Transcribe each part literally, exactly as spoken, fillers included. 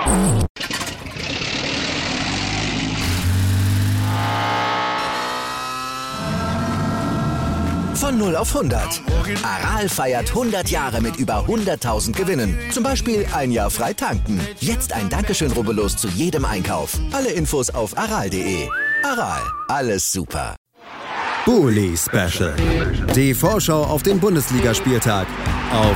Von null auf hundert. Aral feiert hundert Jahre mit über hunderttausend Gewinnen. Zum Beispiel ein Jahr frei tanken. Jetzt ein Dankeschön, rubbellos zu jedem Einkauf. Alle Infos auf aral punkt de. Aral, alles super. Bully Special. Die Vorschau auf den Bundesligaspieltag auf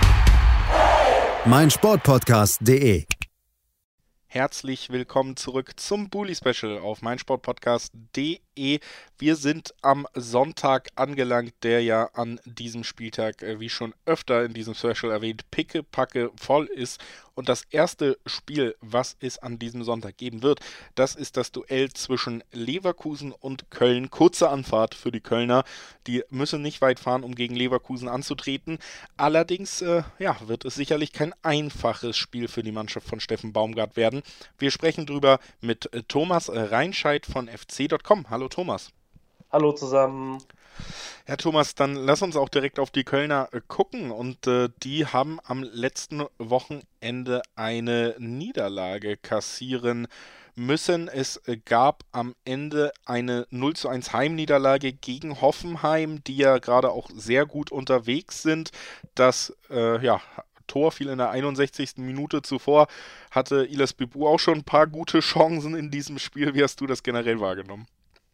meinsportpodcast punkt de. Herzlich willkommen zurück zum Bully Special auf meinsportpodcast punkt de. Wir sind am Sonntag angelangt, der ja an diesem Spieltag, wie schon öfter in diesem Special erwähnt, pickepacke voll ist. Und das erste Spiel, was es an diesem Sonntag geben wird, das ist das Duell zwischen Leverkusen und Köln. Kurze Anfahrt für die Kölner. Die müssen nicht weit fahren, um gegen Leverkusen anzutreten. Allerdings äh, ja, wird es sicherlich kein einfaches Spiel für die Mannschaft von Steffen Baumgart werden. Wir sprechen drüber mit äh, Thomas Reinscheid von F C Punkt com. Hallo Thomas. Hallo zusammen. Ja, Thomas, dann lass uns auch direkt auf die Kölner äh, gucken. Und äh, die haben am letzten Wochenende eine Niederlage kassieren müssen. Es äh, gab am Ende eine null zu eins Heimniederlage gegen Hoffenheim, die ja gerade auch sehr gut unterwegs sind. Das, äh, ja... Tor fiel in der einundsechzigsten Minute. Zuvor hatte Ilas Bibu auch schon ein paar gute Chancen in diesem Spiel. Wie hast du das generell wahrgenommen?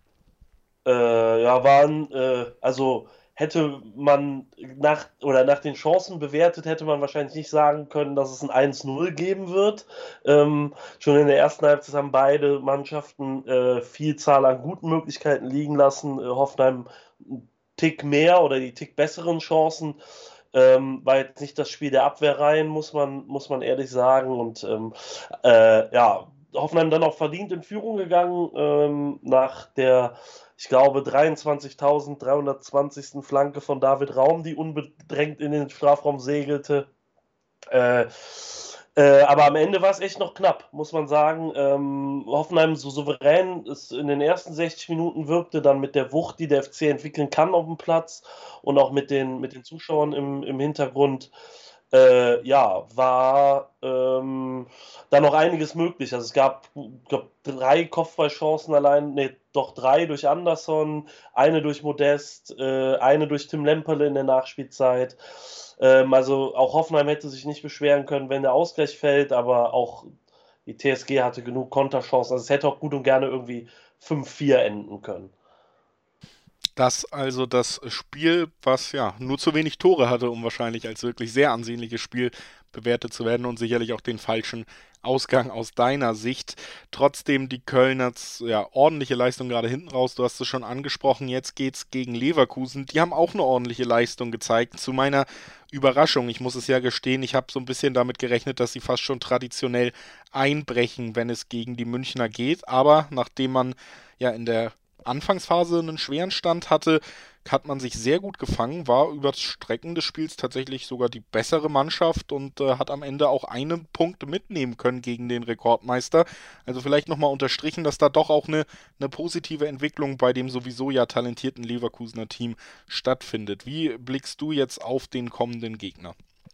Äh, ja, waren, äh, also hätte man nach oder nach den Chancen bewertet, hätte man wahrscheinlich nicht sagen können, dass es ein eins null geben wird. Ähm, schon in der ersten Halbzeit haben beide Mannschaften äh, Vielzahl an guten Möglichkeiten liegen lassen. Äh, Hoffenheim einen Tick mehr oder die Tick besseren Chancen. Ähm, war jetzt nicht das Spiel der Abwehrreihen, muss man, muss man ehrlich sagen. Und ähm, äh, ja, Hoffenheim dann auch verdient in Führung gegangen ähm, nach der, ich glaube, dreiundzwanzigtausenddreihundertzwanzigsten Flanke von David Raum, die unbedrängt in den Strafraum segelte. Äh, äh, aber am Ende war es echt noch knapp, muss man sagen. Ähm, Hoffenheim so souverän es in den ersten sechzig Minuten wirkte, dann mit der Wucht, die der F C entwickeln kann auf dem Platz und auch mit den, mit den Zuschauern im, im Hintergrund. Äh, ja, war ähm, da noch einiges möglich. Also es gab, glaub, drei Kopfballchancen allein, nee, doch drei durch Anderson, eine durch Modest, äh, eine durch Tim Lemperle in der Nachspielzeit. Ähm, also auch Hoffenheim hätte sich nicht beschweren können, wenn der Ausgleich fällt, aber auch die T S G hatte genug Konterchancen. Also es hätte auch gut und gerne irgendwie fünf vier enden können. Das also das Spiel, was ja nur zu wenig Tore hatte, um wahrscheinlich als wirklich sehr ansehnliches Spiel bewertet zu werden und sicherlich auch den falschen Ausgang aus deiner Sicht. Trotzdem die Kölner, ja, ordentliche Leistung gerade hinten raus. Du hast es schon angesprochen, jetzt geht's gegen Leverkusen. Die haben auch eine ordentliche Leistung gezeigt. Zu meiner Überraschung, ich muss es ja gestehen, ich habe so ein bisschen damit gerechnet, dass sie fast schon traditionell einbrechen, wenn es gegen die Münchner geht. Aber nachdem man ja in der Anfangsphase einen schweren Stand hatte, hat man sich sehr gut gefangen, war über das Strecken des Spiels tatsächlich sogar die bessere Mannschaft und äh, hat am Ende auch einen Punkt mitnehmen können gegen den Rekordmeister. Also vielleicht nochmal unterstrichen, dass da doch auch eine, eine positive Entwicklung bei dem sowieso ja talentierten Leverkusener Team stattfindet. Wie blickst du jetzt auf den kommenden Gegner?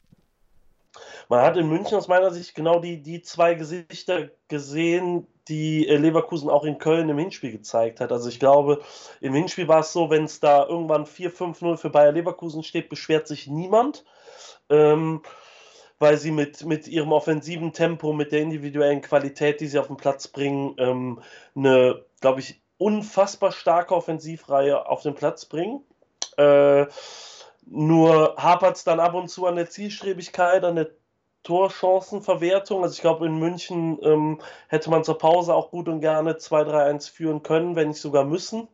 Man hat in München aus meiner Sicht genau die, die zwei Gesichter gesehen, die Leverkusen auch in Köln im Hinspiel gezeigt hat. Also ich glaube, im Hinspiel war es so, wenn es da irgendwann vier fünf null für Bayer Leverkusen steht, beschwert sich niemand, ähm, weil sie mit, mit ihrem offensiven Tempo, mit der individuellen Qualität, die sie auf den Platz bringen, ähm, eine, glaube ich, unfassbar starke Offensivreihe auf den Platz bringen. Äh, nur hapert es dann ab und zu an der Zielstrebigkeit, an der Torchancenverwertung. Also ich glaube, in München ähm, hätte man zur Pause auch gut und gerne zwei drei eins führen können, wenn nicht sogar müssen.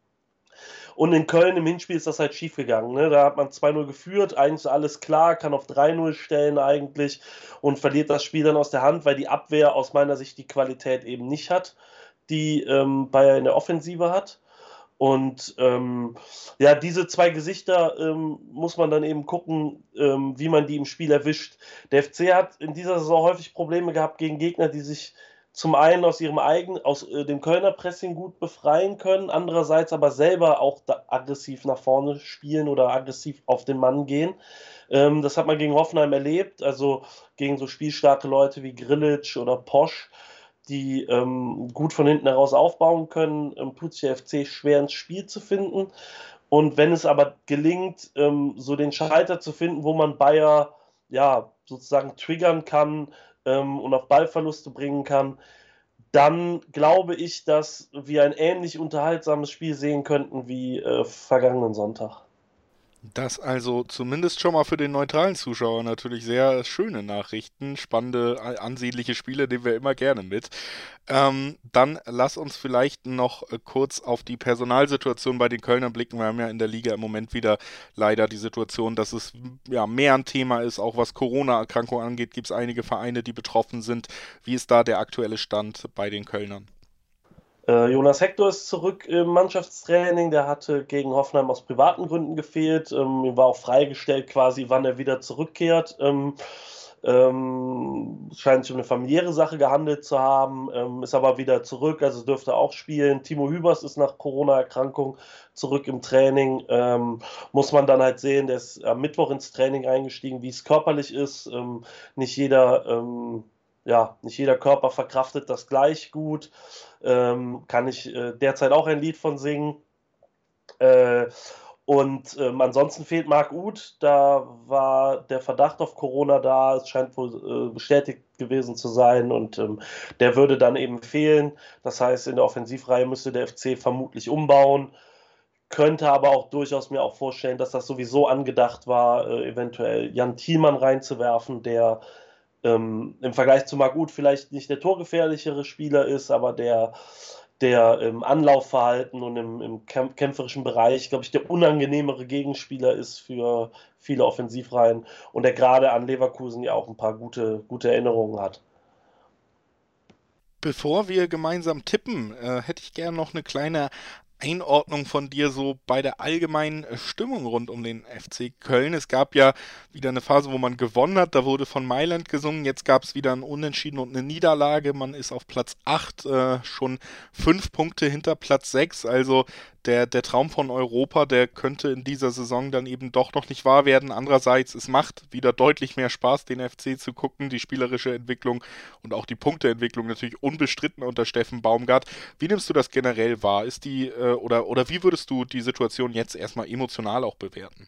Und in Köln im Hinspiel ist das halt schief gegangen. Ne? Da hat man zwei null geführt, eigentlich alles klar, kann auf drei null stellen eigentlich und verliert das Spiel dann aus der Hand, weil die Abwehr aus meiner Sicht die Qualität eben nicht hat, die ähm, Bayer in der Offensive hat. Und ähm, ja, diese zwei Gesichter ähm, muss man dann eben gucken, ähm, wie man die im Spiel erwischt. Der F C hat in dieser Saison häufig Probleme gehabt gegen Gegner, die sich zum einen aus ihrem eigenen, aus äh, dem Kölner Pressing gut befreien können, andererseits aber selber auch da aggressiv nach vorne spielen oder aggressiv auf den Mann gehen. Ähm, das hat man gegen Hoffenheim erlebt, also gegen so spielstarke Leute wie Grillitsch oder Posch, die ähm, gut von hinten heraus aufbauen können, ähm, tut sich der F C schwer ins Spiel zu finden. Und wenn es aber gelingt, ähm, so den Schalter zu finden, wo man Bayer ja sozusagen triggern kann ähm, und auf Ballverluste bringen kann, dann glaube ich, dass wir ein ähnlich unterhaltsames Spiel sehen könnten wie äh, vergangenen Sonntag. Das also zumindest schon mal für den neutralen Zuschauer natürlich sehr schöne Nachrichten, spannende, ansehnliche Spiele, nehmen wir immer gerne mit. Ähm, dann lass uns vielleicht noch äh, kurz auf die Personalsituation bei den Kölnern blicken. Wir haben ja in der Liga im Moment wieder leider die Situation, dass es ja mehr ein Thema ist, auch was Corona-Erkrankungen angeht, gibt es einige Vereine, die betroffen sind. Wie ist da der aktuelle Stand bei den Kölnern? Äh, Jonas Hector ist zurück im Mannschaftstraining, der hatte gegen Hoffenheim aus privaten Gründen gefehlt, ähm, ihm war auch freigestellt quasi, wann er wieder zurückkehrt. Ähm, ähm, scheint sich um eine familiäre Sache gehandelt zu haben, ähm, ist aber wieder zurück, also dürfte auch spielen. Timo Hübers ist nach Corona-Erkrankung zurück im Training, ähm, muss man dann halt sehen, der ist am Mittwoch ins Training eingestiegen, wie es körperlich ist. Ähm, nicht jeder... Ähm, Ja, nicht jeder Körper verkraftet das gleich gut. Ähm, kann ich äh, derzeit auch ein Lied von singen. Äh, und ähm, ansonsten fehlt Marc Uth. Da war der Verdacht auf Corona da. Es scheint wohl äh, bestätigt gewesen zu sein. Und ähm, der würde dann eben fehlen. Das heißt, in der Offensivreihe müsste der F C vermutlich umbauen. Könnte aber auch durchaus mir auch vorstellen, dass das sowieso angedacht war, äh, eventuell Jan Thielmann reinzuwerfen, der Ähm, im Vergleich zu Marc Uth vielleicht nicht der torgefährlichere Spieler ist, aber der, der im Anlaufverhalten und im, im kämpferischen Bereich, glaube ich, der unangenehmere Gegenspieler ist für viele Offensivreihen und der gerade an Leverkusen ja auch ein paar gute, gute Erinnerungen hat. Bevor wir gemeinsam tippen, äh, hätte ich gerne noch eine kleine Einordnung von dir so bei der allgemeinen Stimmung rund um den F C Köln. Es gab ja wieder eine Phase, wo man gewonnen hat, da wurde von Mailand gesungen, jetzt gab es wieder ein Unentschieden und eine Niederlage, man ist auf Platz acht, äh, schon fünf Punkte hinter Platz sechs, also der, der Traum von Europa, der könnte in dieser Saison dann eben doch noch nicht wahr werden. Andererseits, es macht wieder deutlich mehr Spaß, den F C zu gucken, die spielerische Entwicklung und auch die Punkteentwicklung natürlich unbestritten unter Steffen Baumgart. Wie nimmst du das generell wahr? Ist die, äh, oder, oder wie würdest du die Situation jetzt erstmal emotional auch bewerten?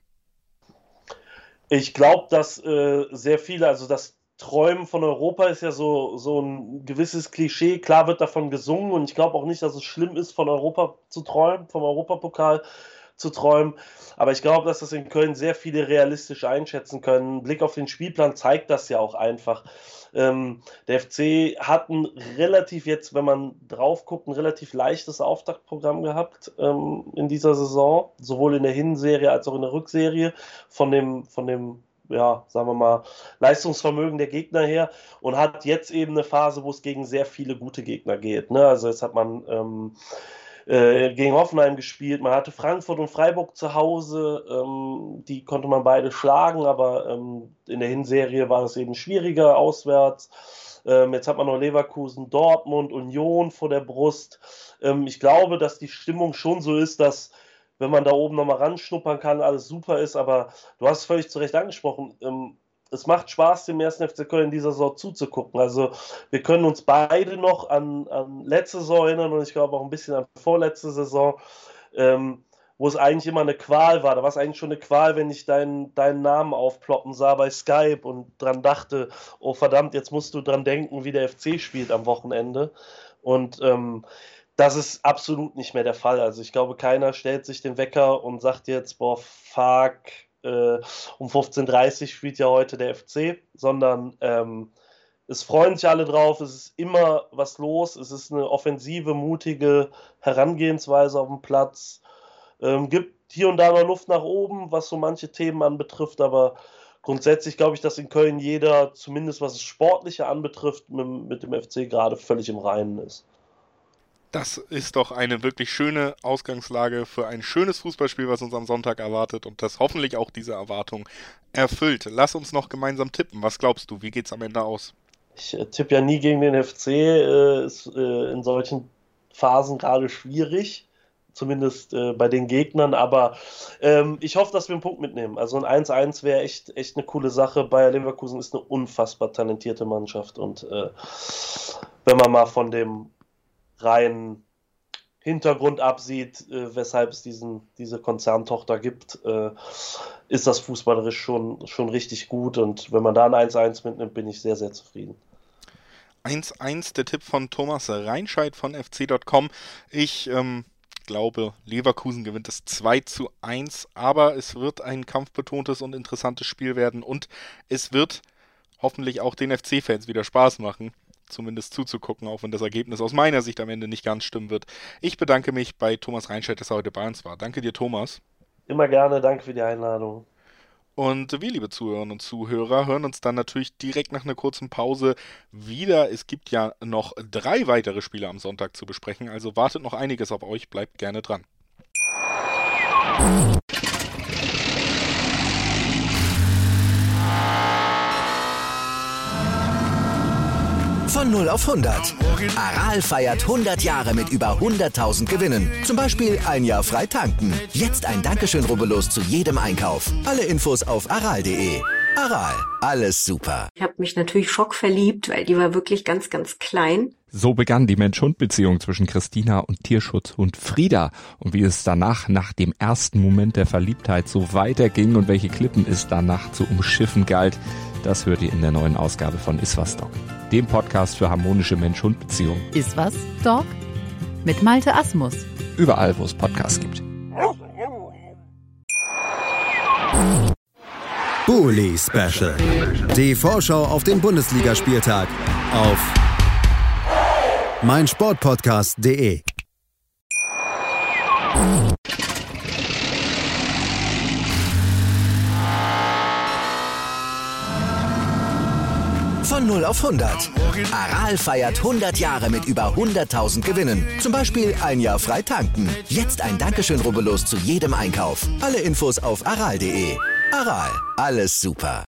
Ich glaube, dass äh, sehr viele, also das Träumen von Europa ist ja so, so ein gewisses Klischee. Klar wird davon gesungen und ich glaube auch nicht, dass es schlimm ist, von Europa zu träumen, vom Europapokal zu träumen. Aber ich glaube, dass das in Köln sehr viele realistisch einschätzen können. Ein Blick auf den Spielplan zeigt das ja auch einfach. Ähm, der F C hat ein relativ, jetzt, wenn man drauf guckt, ein relativ leichtes Auftaktprogramm gehabt ähm, in dieser Saison, sowohl in der Hinserie als auch in der Rückserie, von dem, von dem ja, sagen wir mal, Leistungsvermögen der Gegner her und hat jetzt eben eine Phase, wo es gegen sehr viele gute Gegner geht. Ne? Also jetzt hat man ähm, äh, gegen Hoffenheim gespielt, man hatte Frankfurt und Freiburg zu Hause, ähm, die konnte man beide schlagen, aber ähm, in der Hinserie war es eben schwieriger auswärts. Ähm, jetzt hat man noch Leverkusen, Dortmund, Union vor der Brust. Ähm, ich glaube, dass die Stimmung schon so ist, dass wenn man da oben nochmal ranschnuppern kann, alles super ist, aber du hast es völlig zu Recht angesprochen, ähm, es macht Spaß, dem ersten F C Köln in dieser Saison zuzugucken. Also wir können uns beide noch an, an letzte Saison erinnern und ich glaube auch ein bisschen an vorletzte Saison, ähm, wo es eigentlich immer eine Qual war. Da war es eigentlich schon eine Qual, wenn ich deinen, deinen Namen aufploppen sah bei Skype und dran dachte, oh verdammt, jetzt musst du dran denken, wie der F C spielt am Wochenende. Und ähm, das ist absolut nicht mehr der Fall. Also ich glaube, keiner stellt sich den Wecker und sagt jetzt, boah, fuck, äh, um fünfzehn Uhr dreißig spielt ja heute der F C, sondern ähm, es freuen sich alle drauf, es ist immer was los, es ist eine offensive, mutige Herangehensweise auf dem Platz. Ähm, gibt hier und da noch Luft nach oben, was so manche Themen anbetrifft, aber grundsätzlich glaube ich, dass in Köln jeder, zumindest was das Sportliche anbetrifft, mit, mit dem F C gerade völlig im Reinen ist. Das ist doch eine wirklich schöne Ausgangslage für ein schönes Fußballspiel, was uns am Sonntag erwartet und das hoffentlich auch diese Erwartung erfüllt. Lass uns noch gemeinsam tippen. Was glaubst du? Wie geht's am Ende aus? Ich äh, tippe ja nie gegen den F C, äh, ist äh, in solchen Phasen gerade schwierig, zumindest äh, bei den Gegnern, aber ähm, ich hoffe, dass wir einen Punkt mitnehmen. Also ein eins eins wäre echt, echt eine coole Sache. Bayer Leverkusen ist eine unfassbar talentierte Mannschaft und äh, wenn man mal von dem reinen Hintergrund absieht, äh, weshalb es diesen, diese Konzerntochter gibt, äh, ist das fußballerisch schon, schon richtig gut und wenn man da ein eins eins mitnimmt, bin ich sehr, sehr zufrieden. eins eins, der Tipp von Thomas Reinscheid von F C Punkt com. Ich ähm, glaube, Leverkusen gewinnt es zwei zu eins, aber es wird ein kampfbetontes und interessantes Spiel werden und es wird hoffentlich auch den F C-Fans wieder Spaß machen, zumindest zuzugucken, auch wenn das Ergebnis aus meiner Sicht am Ende nicht ganz stimmen wird. Ich bedanke mich bei Thomas Reinscheid, dass er heute bei uns war. Danke dir, Thomas. Immer gerne, danke für die Einladung. Und wir, liebe Zuhörerinnen und Zuhörer, hören uns dann natürlich direkt nach einer kurzen Pause wieder. Es gibt ja noch drei weitere Spiele am Sonntag zu besprechen, also wartet noch einiges auf euch, bleibt gerne dran. Von null auf hundert. Aral feiert hundert Jahre mit über hunderttausend Gewinnen. Zum Beispiel ein Jahr frei tanken. Jetzt ein Dankeschön, rubbellos zu jedem Einkauf. Alle Infos auf aral punkt de. Aral, alles super. Ich habe mich natürlich schockverliebt, weil die war wirklich ganz, ganz klein. So begann die Mensch-Hund-Beziehung zwischen Christina und Tierschutzhund Frieda. Und wie es danach, nach dem ersten Moment der Verliebtheit, so weiterging und welche Klippen es danach zu umschiffen galt, das hört ihr in der neuen Ausgabe von Iswas Dog, dem Podcast für harmonische Mensch-Hund-Beziehungen. Iswas Dog? Mit Malte Asmus. Überall, wo es Podcasts gibt. Bully Special. Die Vorschau auf den Bundesligaspieltag auf meinsportpodcast punkt de. Von null auf hundert. Aral feiert hundert Jahre mit über hunderttausend Gewinnen. Zum Beispiel ein Jahr frei tanken. Jetzt ein Dankeschön, rubbellos zu jedem Einkauf. Alle Infos auf aral punkt de. Aral, alles super.